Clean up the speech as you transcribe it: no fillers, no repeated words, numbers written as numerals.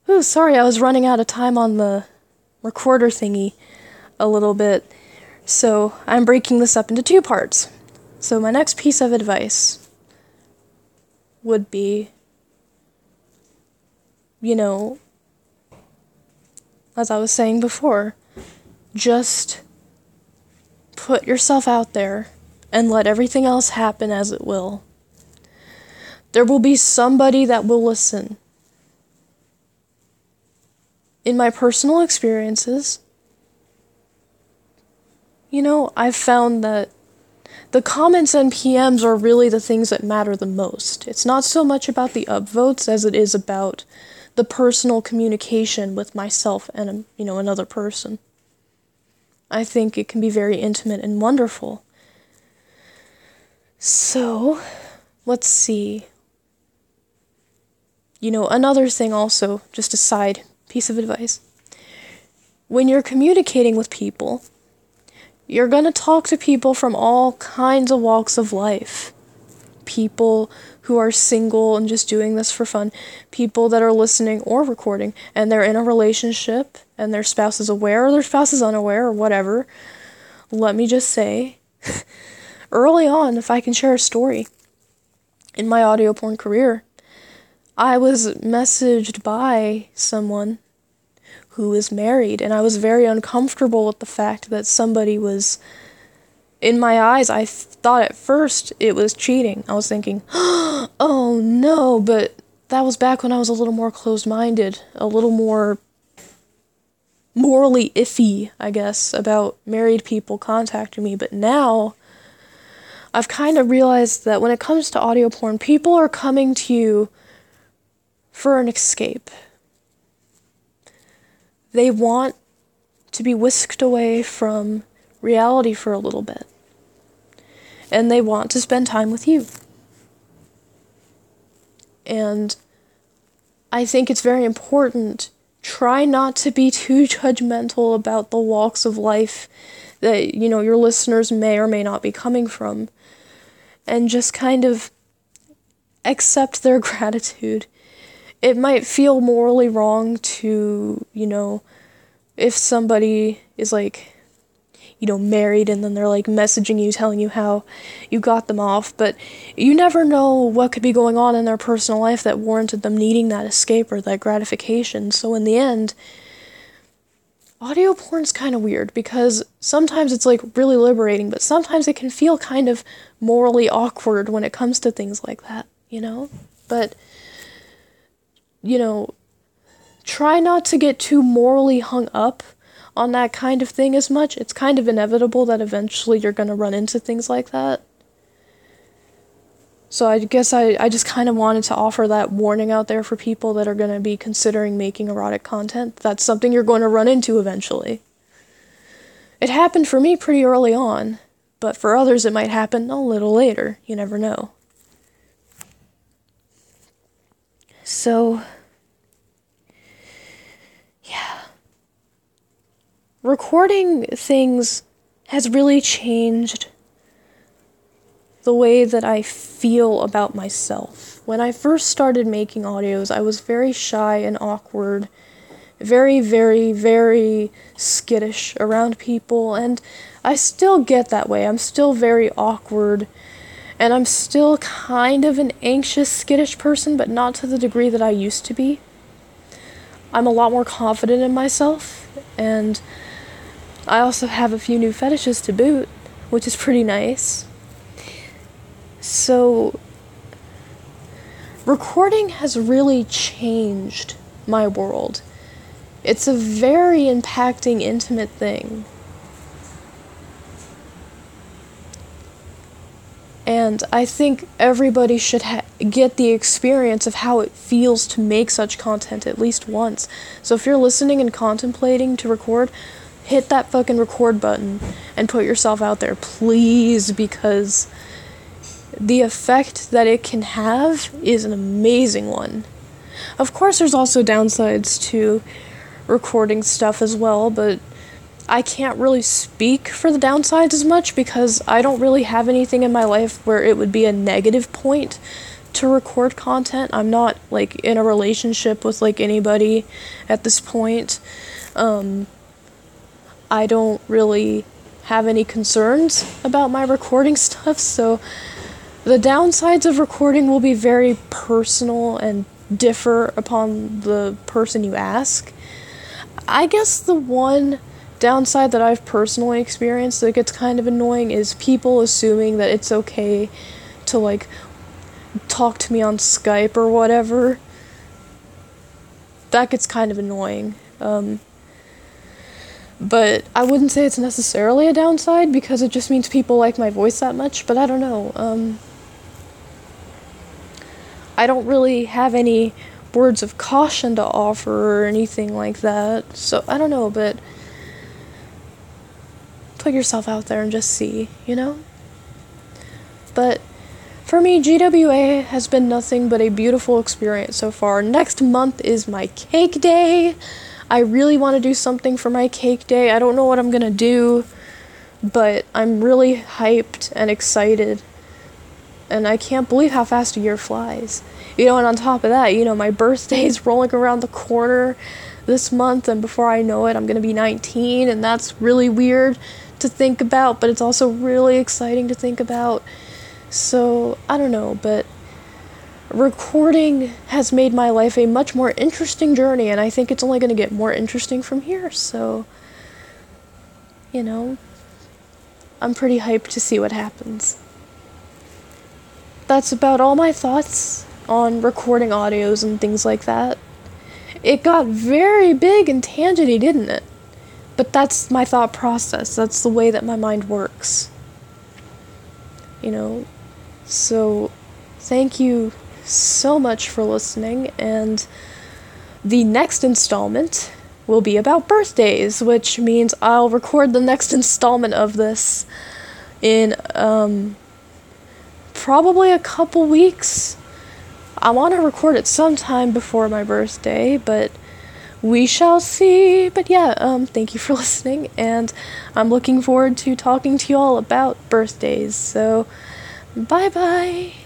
Ooh, sorry, I was running out of time on the recorder thingy a little bit, so I'm breaking this up into two parts. So my next piece of advice would be, as I was saying before, just put yourself out there and let everything else happen as it will. There will be somebody that will listen. In my personal experiences, I've found that the comments and PMs are really the things that matter the most. It's not so much about the upvotes as it is about the personal communication with myself and, another person. I think it can be very intimate and wonderful. So, let's see. Another thing also, just a side piece of advice. When you're communicating with people, you're going to talk to people from all kinds of walks of life. People who are single and just doing this for fun. People that are listening or recording and they're in a relationship and their spouse is aware or their spouse is unaware or whatever. Let me just say, early on, if I can share a story, in my audio porn career, I was messaged by someone who is married, and I was very uncomfortable with the fact that somebody was, in my eyes, I thought at first it was cheating. I was thinking, oh no, but that was back when I was a little more closed-minded, a little more morally iffy, I guess, about married people contacting me. But now, I've kind of realized that when it comes to audio porn, people are coming to you for an escape. They want to be whisked away from reality for a little bit. And they want to spend time with you. And I think it's very important, try not to be too judgmental about the walks of life that, your listeners may or may not be coming from. And just kind of accept their gratitude. It might feel morally wrong to, if somebody is married and then they're messaging you, telling you how you got them off, but you never know what could be going on in their personal life that warranted them needing that escape or that gratification. So in the end, audio porn's kind of weird because sometimes it's really liberating, but sometimes it can feel kind of morally awkward when it comes to things like that, But try not to get too morally hung up on that kind of thing as much. It's kind of inevitable that eventually you're going to run into things like that. So I guess I just kind of wanted to offer that warning out there for people that are going to be considering making erotic content. That's something you're going to run into eventually. It happened for me pretty early on, but for others it might happen a little later. You never know. So, yeah. Recording things has really changed the way that I feel about myself. When I first started making audios, I was very shy and awkward, very, very, very skittish around people, and I still get that way. I'm still very awkward. And I'm still kind of an anxious, skittish person, but not to the degree that I used to be. I'm a lot more confident in myself, and I also have a few new fetishes to boot, which is pretty nice. So, recording has really changed my world. It's a very impacting, intimate thing. And I think everybody should get the experience of how it feels to make such content at least once. So if you're listening and contemplating to record, hit that fucking record button and put yourself out there, please, because the effect that it can have is an amazing one. Of course, there's also downsides to recording stuff as well, but I can't really speak for the downsides as much because I don't really have anything in my life where it would be a negative point to record content. I'm not like in a relationship with like anybody at this point. I don't really have any concerns about my recording stuff, so the downsides of recording will be very personal and differ upon the person you ask. I guess the one downside that I've personally experienced that gets kind of annoying is people assuming that it's okay to like talk to me on Skype or whatever. That gets kind of annoying. But I wouldn't say it's necessarily a downside because it just means people like my voice that much, but I don't know. I don't really have any words of caution to offer or anything like that, so I don't know, but put yourself out there and just see, you know? But for me, GWA has been nothing but a beautiful experience so far. Next month is my cake day. I really want to do something for my cake day. I don't know what I'm gonna do, but I'm really hyped and excited. And I can't believe how fast a year flies. You know, and on top of that, you know, my birthday is rolling around the corner this month, and before I know it, I'm gonna be 19, and that's really weird to think about, but it's also really exciting to think about. So, I don't know, but recording has made my life a much more interesting journey, and I think it's only going to get more interesting from here, so, you know, I'm pretty hyped to see what happens. That's about all my thoughts on recording audios and things like that. It got very big and tangenty, didn't it? But that's my thought process. That's the way that my mind works. You know? So, thank you so much for listening, and the next installment will be about birthdays, which means I'll record the next installment of this in probably a couple weeks. I want to record it sometime before my birthday, but we shall see. But yeah, thank you for listening, and I'm looking forward to talking to you all about birthdays. So, bye-bye.